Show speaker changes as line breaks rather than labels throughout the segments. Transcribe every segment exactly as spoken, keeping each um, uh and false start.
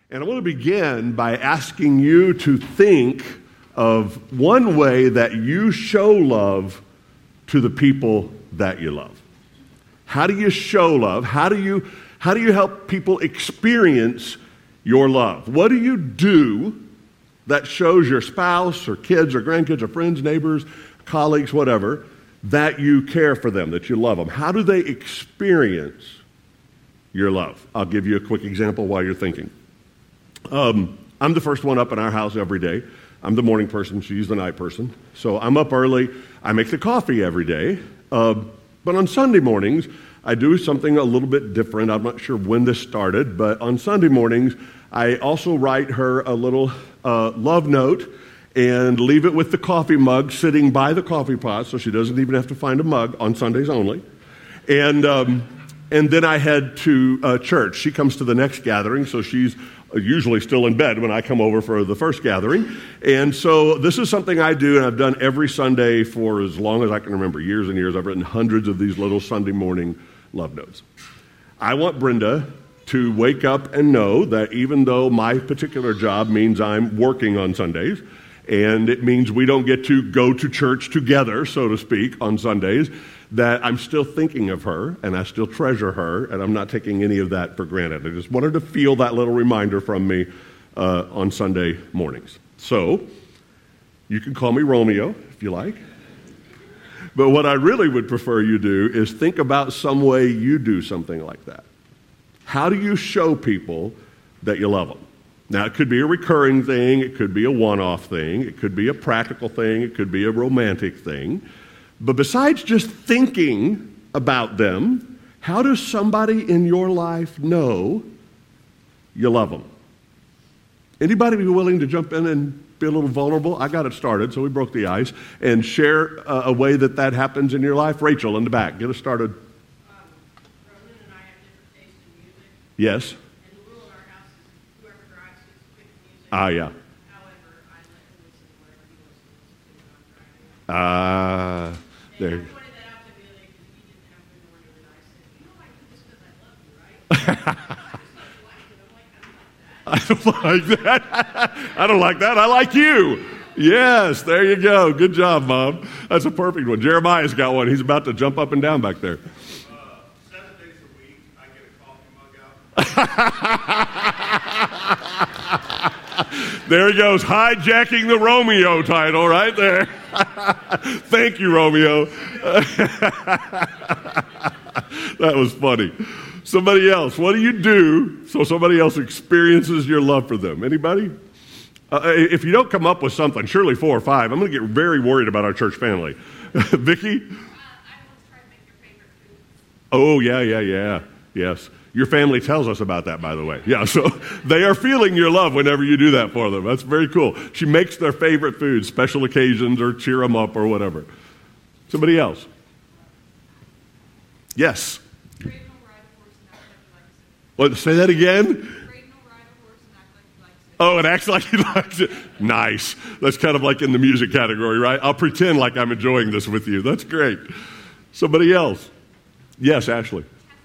And I want to begin by asking you to think of one way that you show love to the people that you love. How do you show love? How do you, how do you help people experience your love? What do you do that shows your spouse or kids or grandkids or friends, neighbors, colleagues, whatever, that you care for them, that you love them? How do they experience your love? I'll give you a quick example while you're thinking. Um, I'm the first one up in our house every day. I'm the morning person. She's the night person. So I'm up early. I make the coffee every day. Uh, but on Sunday mornings, I do something a little bit different. I'm not sure when this started, but on Sunday mornings, I also write her a little uh, love note and leave it with the coffee mug sitting by the coffee pot so she doesn't even have to find a mug on Sundays only. And um, and then I head to uh, church. She comes to the next gathering, so she's usually still in bed when I come over for the first gathering. And so this is something I do, and I've done every Sunday for as long as I can remember, years and years. I've written hundreds of these little Sunday morning love notes. I want Brenda to wake up and know that even though my particular job means I'm working on Sundays, and it means we don't get to go to church together, so to speak, on Sundays, that I'm still thinking of her, and I still treasure her, and I'm not taking any of that for granted. I just wanted to feel that little reminder from me uh, on Sunday mornings. So, you can call me Romeo, if you like. But what I really would prefer you do is think about some way you do something like that. How do you show people that you love them? Now, it could be a recurring thing, it could be a one-off thing, it could be a practical thing, it could be a romantic thing. But besides just thinking about them, how does somebody in your life know you love them? Anybody be willing to jump in and be a little vulnerable? I got it started, so we broke the ice, and share uh, a way that that happens in your life. Rachel, in the back, get us started.
Um, Ronan and I have different tastes in music.
Yes.
And the rule in our house is whoever drives gets to pick the music.
Ah, yeah.
However, I let him listen to whatever he wants to listen to when I'm driving.
Ah, uh, there.
And I pointed that out to him the other day because he didn't have good morning, and I said, you know I do this because I love you, right? I just don't like it. I'm like, I don't like that. I don't like that. I like you. Yes, there you go. Good job, Mom. That's a perfect one. Jeremiah's got one. He's about to jump up and down back there.
Uh, seven days a week, I get a coffee mug out.
There he goes, hijacking the Romeo title right there. Thank you, Romeo. That was funny. Somebody else, what do you do so somebody else experiences your love for them? Anybody? Uh, if you don't come up with something, surely four or five, I'm going to get very worried about our church family. Vicki?
Uh, I always try to make your favorite food.
Oh, yeah, yeah, yeah. Yes. Your family tells us about that, by the way. Yeah, so they are feeling your love whenever you do that for them. That's very cool. She makes their favorite food, special occasions, or cheer them up, or whatever. Somebody else? Yes.
Cradle will ride a horse and act like he likes it.
What, say that again?
Cradle will ride a horse and act like he likes it.
Oh, it acts like he likes it. Nice. That's kind of like in the music category, right? I'll pretend like I'm enjoying this with you. That's great. Somebody else? Yes, Ashley.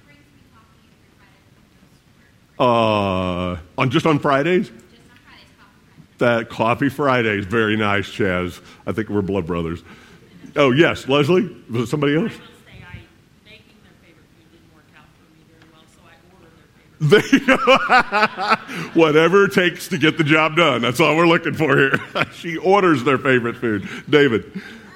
Uh, on just on Fridays?
Just on Fridays, coffee Fridays.
That Coffee Fridays, very nice, Chaz. I think we're blood brothers. Oh, yes, Leslie? Was it somebody else?
I will say I, making their favorite food didn't work out for me very well, so I order their favorite food.
Whatever it takes to get the job done. That's all we're looking for here. She orders their favorite food. David?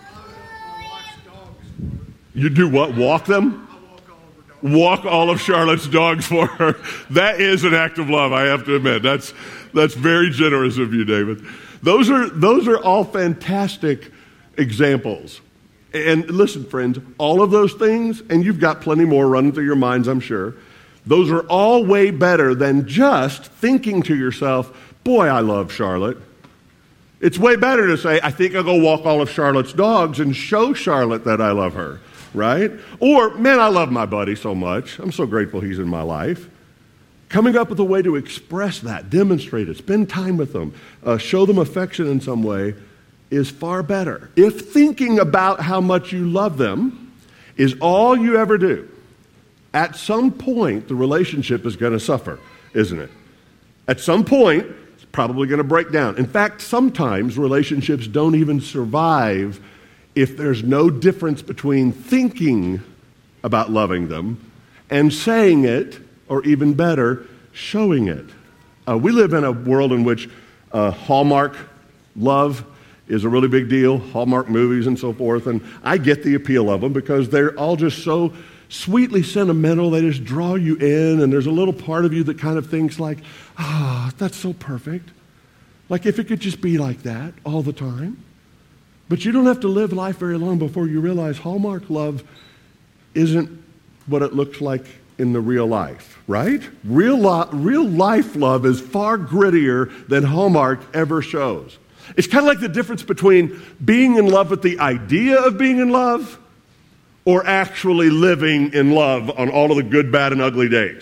You do what? Walk them? Walk all of Charlotte's dogs for her. That is an act of love, I have to admit. That's that's very generous of you, David. Those are those are all fantastic examples. And listen, friends, all of those things, and you've got plenty more running through your minds, I'm sure, those are all way better than just thinking to yourself, boy, I love Charlotte. It's way better to say, I think I'll go walk all of Charlotte's dogs and show Charlotte that I love her. Right? Or, man, I love my buddy so much. I'm so grateful he's in my life. Coming up with a way to express that, demonstrate it, spend time with them, uh, show them affection in some way is far better. If thinking about how much you love them is all you ever do, at some point the relationship is going to suffer, isn't it? At some point, it's probably going to break down. In fact, sometimes relationships don't even survive if there's no difference between thinking about loving them and saying it, or even better, showing it. Uh, we live in a world in which uh, Hallmark love is a really big deal, Hallmark movies and so forth, and I get the appeal of them because they're all just so sweetly sentimental. They just draw you in, and there's a little part of you that kind of thinks like, ah, oh, that's so perfect. Like if it could just be like that all the time. But you don't have to live life very long before you realize Hallmark love isn't what it looks like in the real life, right? Real, lo- real life love is far grittier than Hallmark ever shows. It's kind of like the difference between being in love with the idea of being in love or actually living in love on all of the good, bad, and ugly days.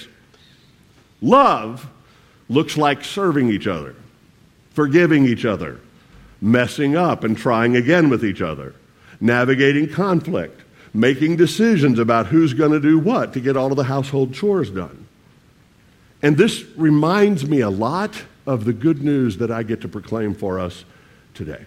Love looks like serving each other, forgiving each other, messing up and trying again with each other, navigating conflict, making decisions about who's going to do what to get all of the household chores done. And this reminds me a lot of the good news that I get to proclaim for us today.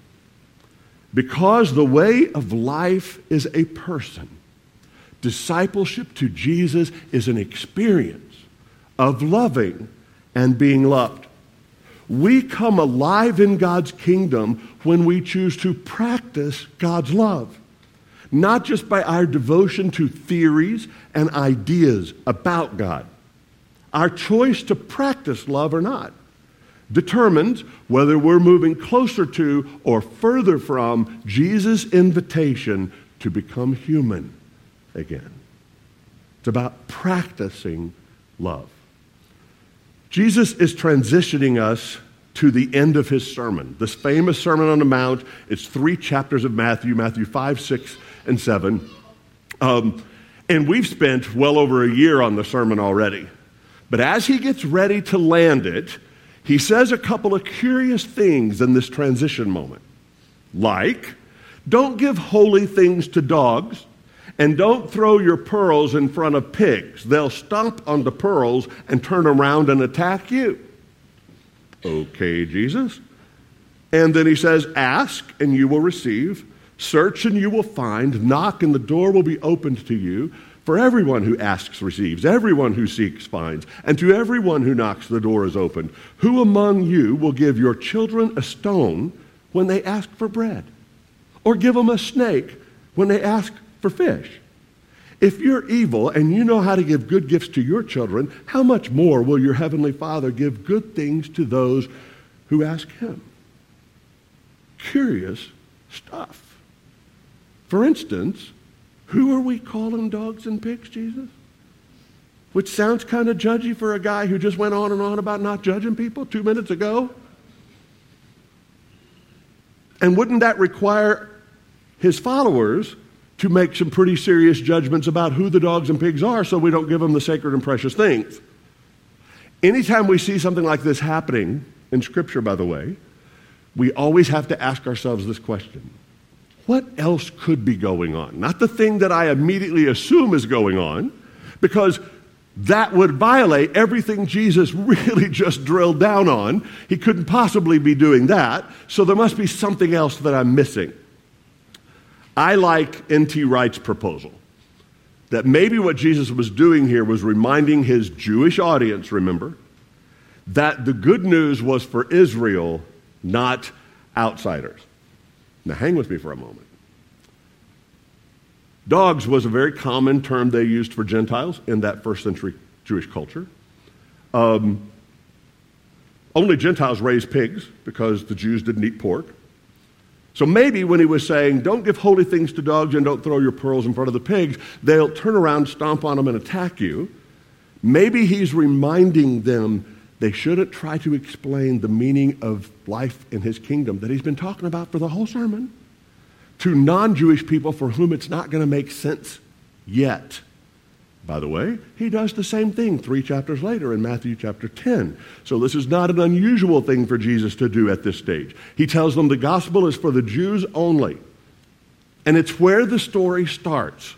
Because the way of life is a person, discipleship to Jesus is an experience of loving and being loved. We come alive in God's kingdom when we choose to practice God's love, not just by our devotion to theories and ideas about God. Our choice to practice love or not determines whether we're moving closer to or further from Jesus' invitation to become human again. It's about practicing love. Jesus is transitioning us to the end of his sermon, this famous Sermon on the Mount. It's three chapters of Matthew, Matthew five, six, and seven. Um, and we've spent well over a year on the sermon already. But as he gets ready to land it, he says a couple of curious things in this transition moment. Like, don't give holy things to dogs, and don't throw your pearls in front of pigs. They'll stomp on the pearls and turn around and attack you. Okay, Jesus. And then he says, ask and you will receive, search and you will find, knock and the door will be opened to you. For everyone who asks receives, everyone who seeks finds, and to everyone who knocks the door is opened. Who among you will give your children a stone when they ask for bread? Or give them a snake when they ask for fish? If you're evil and you know how to give good gifts to your children, how much more will your heavenly Father give good things to those who ask him? Curious stuff. For instance, who are we calling dogs and pigs, Jesus? Which sounds kind of judgy for a guy who just went on and on about not judging people two minutes ago. And wouldn't that require his followers to make some pretty serious judgments about who the dogs and pigs are so we don't give them the sacred and precious things? Anytime we see something like this happening in Scripture, by the way, we always have to ask ourselves this question. What else could be going on? Not the thing that I immediately assume is going on, because that would violate everything Jesus really just drilled down on. He couldn't possibly be doing that, so there must be something else that I'm missing. I like N T Wright's proposal that maybe what Jesus was doing here was reminding his Jewish audience, remember, that the good news was for Israel, not outsiders. Now, hang with me for a moment. Dogs was a very common term they used for Gentiles in that first century Jewish culture. Um, only Gentiles raised pigs because the Jews didn't eat pork. So maybe when he was saying, don't give holy things to dogs and don't throw your pearls in front of the pigs, they'll turn around, stomp on them, and attack you. Maybe he's reminding them they shouldn't try to explain the meaning of life in his kingdom that he's been talking about for the whole sermon to non-Jewish people for whom it's not going to make sense yet. By the way, he does the same thing three chapters later in Matthew chapter ten. So this is not an unusual thing for Jesus to do at this stage. He tells them the gospel is for the Jews only. And it's where the story starts.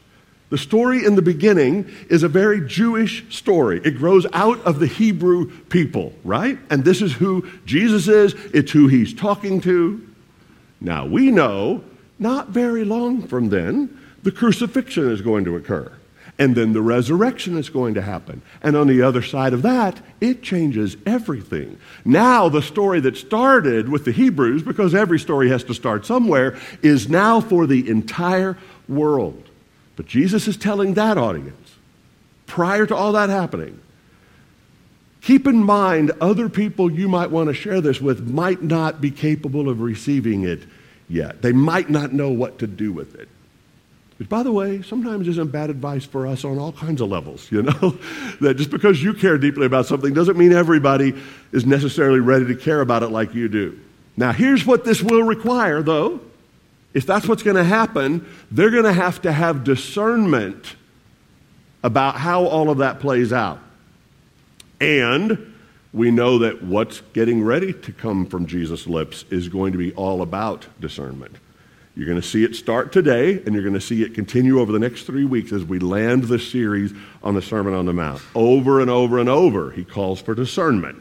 The story in the beginning is a very Jewish story. It grows out of the Hebrew people, right? And this is who Jesus is. It's who he's talking to. Now, we know not very long from then, the crucifixion is going to occur. And then the resurrection is going to happen. And on the other side of that, it changes everything. Now, the story that started with the Hebrews, because every story has to start somewhere, is now for the entire world. But Jesus is telling that audience, prior to all that happening, keep in mind other people you might want to share this with might not be capable of receiving it yet. They might not know what to do with it. Which, by the way, sometimes isn't bad advice for us on all kinds of levels, you know? That just because you care deeply about something doesn't mean everybody is necessarily ready to care about it like you do. Now, here's what this will require, though. If that's what's going to happen, they're going to have to have discernment about how all of that plays out. And we know that what's getting ready to come from Jesus' lips is going to be all about discernment. You're going to see it start today, and you're going to see it continue over the next three weeks as we land the series on the Sermon on the Mount. Over and over and over, he calls for discernment.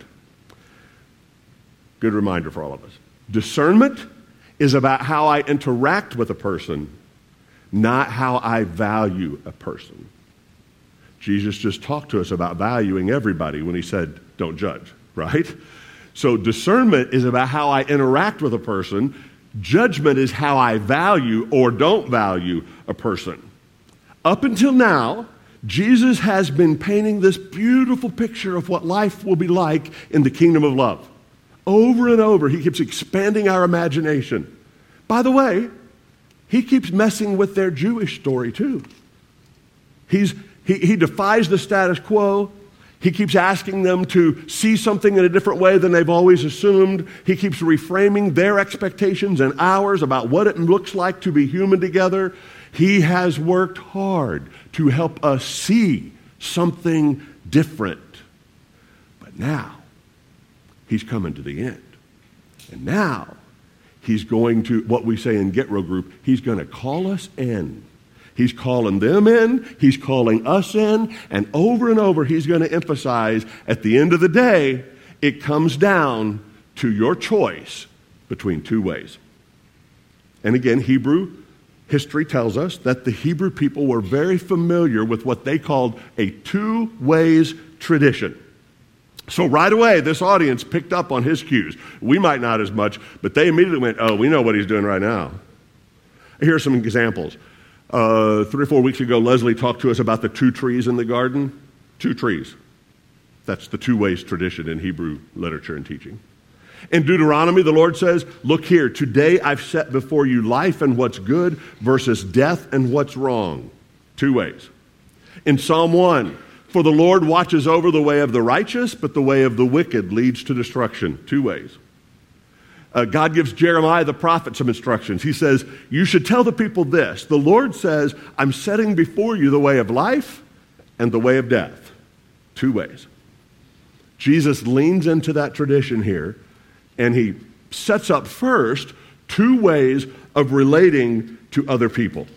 Good reminder for all of us. Discernment is about how I interact with a person, not how I value a person. Jesus just talked to us about valuing everybody when he said, don't judge, right? So discernment is about how I interact with a person. Judgment is how I value or don't value a person. Up until now, Jesus has been painting this beautiful picture of what life will be like in the kingdom of love. Over and over, he keeps expanding our imagination. By the way, he keeps messing with their Jewish story too. He's, he, he defies the status quo. He keeps asking them to see something in a different way than they've always assumed. He keeps reframing their expectations and ours about what it looks like to be human together. He has worked hard to help us see something different. But now, he's coming to the end. And now, he's going to, what we say in Get Real Group, he's going to call us in. He's calling them in, he's calling us in, and over and over he's going to emphasize, at the end of the day, it comes down to your choice between two ways. And again, Hebrew history tells us that the Hebrew people were very familiar with what they called a two ways tradition. So right away, this audience picked up on his cues. We might not as much, but they immediately went, oh, we know what he's doing right now. Here are some examples. Uh, three or four weeks ago, Leslie talked to us about the two trees in the garden. Two trees. That's the two ways tradition in Hebrew literature and teaching. In Deuteronomy, the Lord says, look here, today I've set before you life and what's good versus death and what's wrong. Two ways. In Psalm one, for the Lord watches over the way of the righteous, but the way of the wicked leads to destruction. Two ways. Uh, God gives Jeremiah the prophet some instructions. He says, you should tell the people this. The Lord says, I'm setting before you the way of life and the way of death. Two ways. Jesus leans into that tradition here, and he sets up first two ways of relating to other people.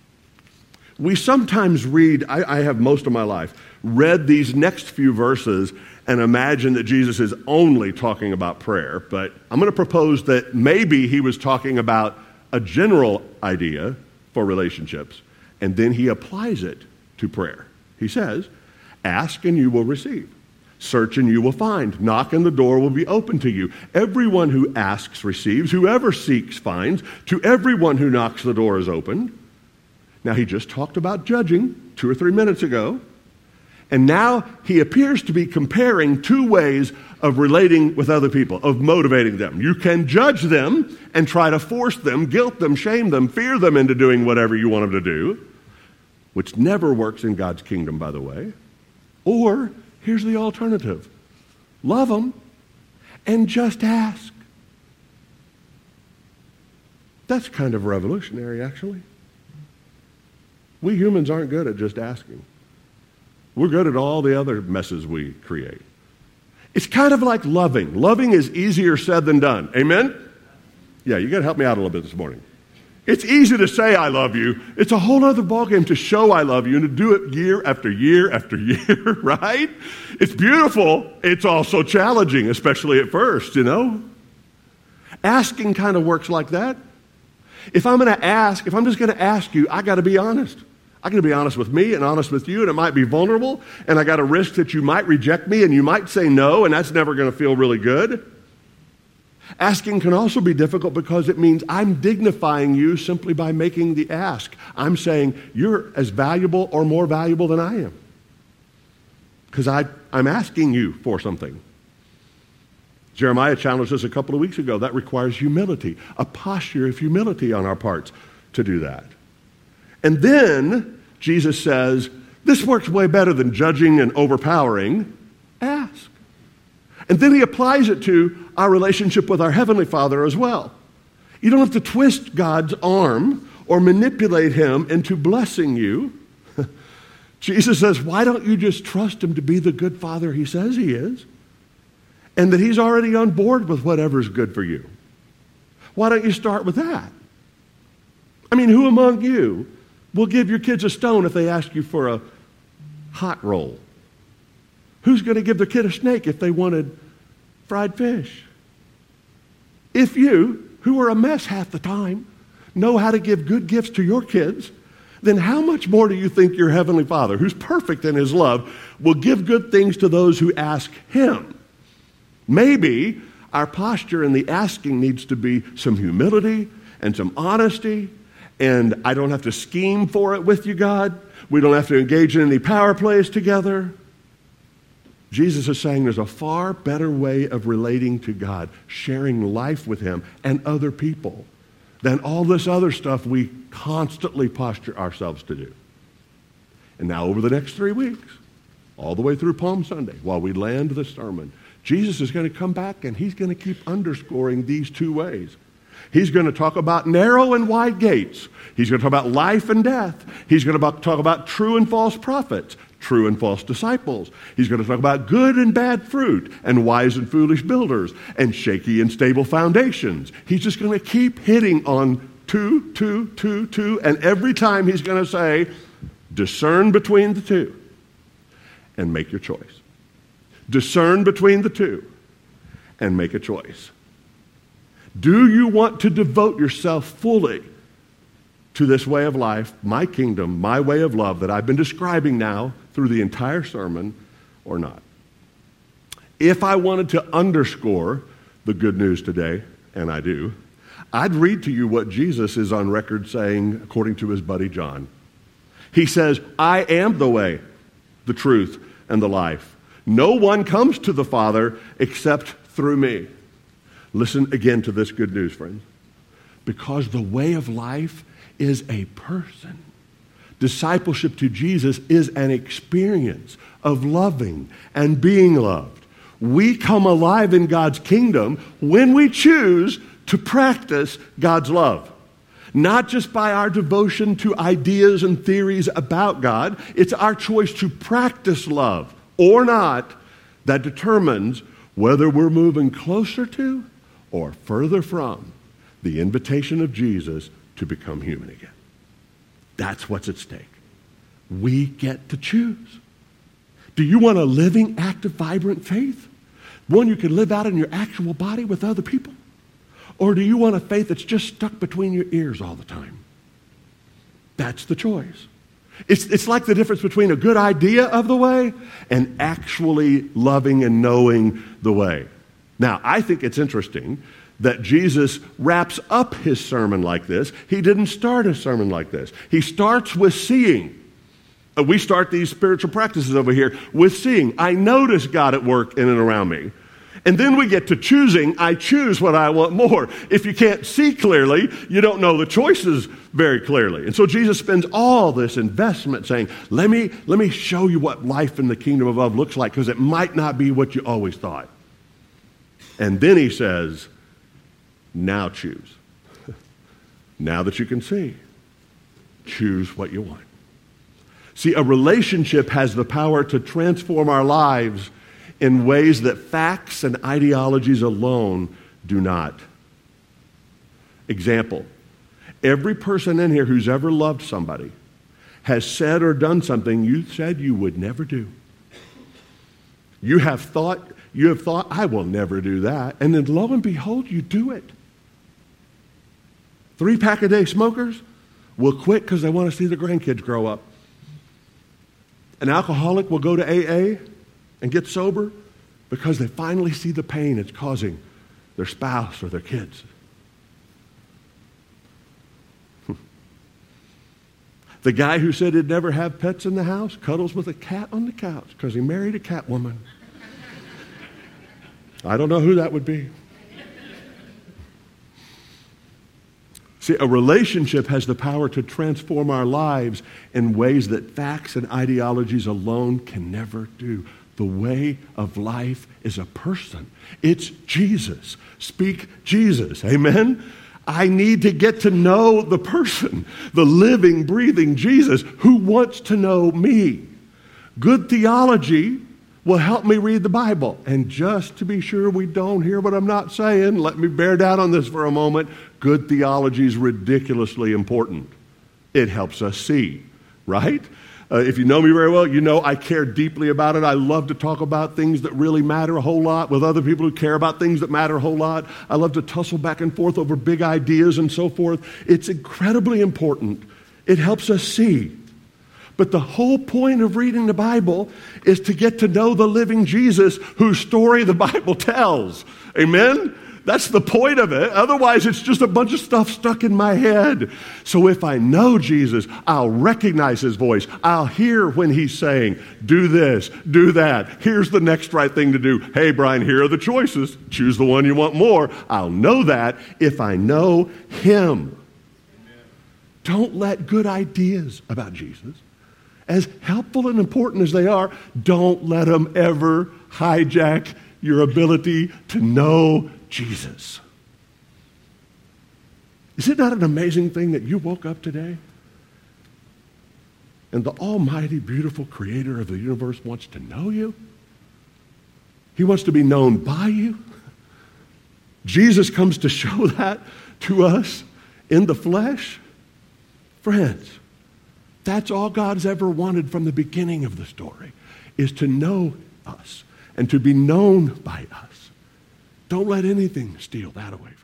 We sometimes read, I, I have most of my life, read these next few verses and imagine that Jesus is only talking about prayer, but I'm going to propose that maybe he was talking about a general idea for relationships, and then he applies it to prayer. He says, ask and you will receive. Search and you will find. Knock and the door will be open to you. Everyone who asks receives. Whoever seeks finds. To everyone who knocks the door is opened. Now he just talked about judging two or three minutes ago. And now he appears to be comparing two ways of relating with other people, of motivating them. You can judge them and try to force them, guilt them, shame them, fear them into doing whatever you want them to do, which never works in God's kingdom, by the way. Or, here's the alternative. Love them and just ask. That's kind of revolutionary, actually. We humans aren't good at just asking. We're good at all the other messes we create. It's kind of like loving. Loving is easier said than done. Amen? Yeah, you got to help me out a little bit this morning. It's easy to say I love you. It's a whole other ballgame to show I love you and to do it year after year after year, right? It's beautiful. It's also challenging, especially at first, you know? Asking kind of works like that. If I'm going to ask, if I'm just going to ask you, I got to be honest. I got to be honest with me and honest with you, and it might be vulnerable, and I got to risk that you might reject me and you might say no, and that's never going to feel really good. Asking can also be difficult because it means I'm dignifying you simply by making the ask. I'm saying you're as valuable or more valuable than I am because I'm asking you for something. Jeremiah challenged us a couple of weeks ago. That requires humility, a posture of humility on our parts to do that. And then Jesus says, this works way better than judging and overpowering. Ask. And then he applies it to our relationship with our Heavenly Father as well. You don't have to twist God's arm or manipulate him into blessing you. Jesus says, why don't you just trust him to be the good Father he says he is? And that he's already on board with whatever's good for you. Why don't you start with that? I mean, who among you will give your kids a stone if they ask you for a hot roll? Who's going to give their kid a snake if they wanted fried fish? If you, who are a mess half the time, know how to give good gifts to your kids, then how much more do you think your Heavenly Father, who's perfect in his love, will give good things to those who ask him? Maybe our posture in the asking needs to be some humility and some honesty, and I don't have to scheme for it with you, God. We don't have to engage in any power plays together. Jesus is saying there's a far better way of relating to God, sharing life with him and other people, than all this other stuff we constantly posture ourselves to do. And now over the next three weeks, all the way through Palm Sunday, while we land the sermon, Jesus is going to come back and he's going to keep underscoring these two ways. He's going to talk about narrow and wide gates. He's going to talk about life and death. He's going to talk about true and false prophets, true and false disciples. He's going to talk about good and bad fruit, and wise and foolish builders, and shaky and stable foundations. He's just going to keep hitting on two, two, two, two, and every time he's going to say, discern between the two and make your choice. Discern between the two and make a choice. Do you want to devote yourself fully to this way of life, my kingdom, my way of love that I've been describing now through the entire sermon, or not? If I wanted to underscore the good news today, and I do, I'd read to you what Jesus is on record saying according to his buddy John. He says, I am the way, the truth, and the life. No one comes to the Father except through me. Listen again to this good news, friends. Because the way of life is a person. Discipleship to Jesus is an experience of loving and being loved. We come alive in God's kingdom when we choose to practice God's love. Not just by our devotion to ideas and theories about God. It's our choice to practice love or not that determines whether we're moving closer to or further from the invitation of Jesus to become human again. That's what's at stake. We get to choose. Do you want a living, active, vibrant faith? One you can live out in your actual body with other people? Or do you want a faith that's just stuck between your ears all the time? That's the choice. It's, it's like the difference between a good idea of the way and actually loving and knowing the way. Now, I think it's interesting that Jesus wraps up his sermon like this. He didn't start a sermon like this. He starts with seeing. Uh, we start these spiritual practices over here with seeing. I notice God at work in and around me. And then we get to choosing. I choose what I want more. If you can't see clearly, you don't know the choices very clearly. And so Jesus spends all this investment saying, let me, let me show you what life in the kingdom of love looks like, because it might not be what you always thought. And then he says, now choose. Now that you can see, choose what you want. See, a relationship has the power to transform our lives in ways that facts and ideologies alone do not. Example, Every person in here who's ever loved somebody has said or done something you said you would never do. You have thought, you have thought, I will never do that. And then lo and behold, you do it. Three pack a day smokers will quit because they want to see their grandkids grow up. An alcoholic will go to A A and get sober because they finally see the pain it's causing their spouse or their kids. The guy who said he'd never have pets in the house cuddles with a cat on the couch because he married a cat woman. I don't know who that would be. See, a relationship has the power to transform our lives in ways that facts and ideologies alone can never do. The way of life is a person. It's Jesus. Speak Jesus. Amen? I need to get to know the person, the living, breathing Jesus who wants to know me. Good theology will help me read the Bible. And just to be sure we don't hear what I'm not saying, let me bear down on this for a moment. Good theology is ridiculously important. It helps us see, right? Uh, if you know me very well, you know I care deeply about it. I love to talk about things that really matter a whole lot with other people who care about things that matter a whole lot. I love to tussle back and forth over big ideas and so forth. It's incredibly important. It helps us see. But the whole point of reading the Bible is to get to know the living Jesus whose story the Bible tells. Amen? That's the point of it. Otherwise, it's just a bunch of stuff stuck in my head. So if I know Jesus, I'll recognize his voice. I'll hear when he's saying, do this, do that. Here's the next right thing to do. Hey, Brian, here are the choices. Choose the one you want more. I'll know that if I know him. Amen. Don't let good ideas about Jesus, as helpful and important as they are, don't let them ever hijack your ability to know Jesus. Is it not an amazing thing that you woke up today and the almighty, beautiful creator of the universe wants to know you? He wants to be known by you. Jesus comes to show that to us in the flesh. Friends, that's all God's ever wanted from the beginning of the story, is to know us and to be known by us. Don't let anything steal that away from you.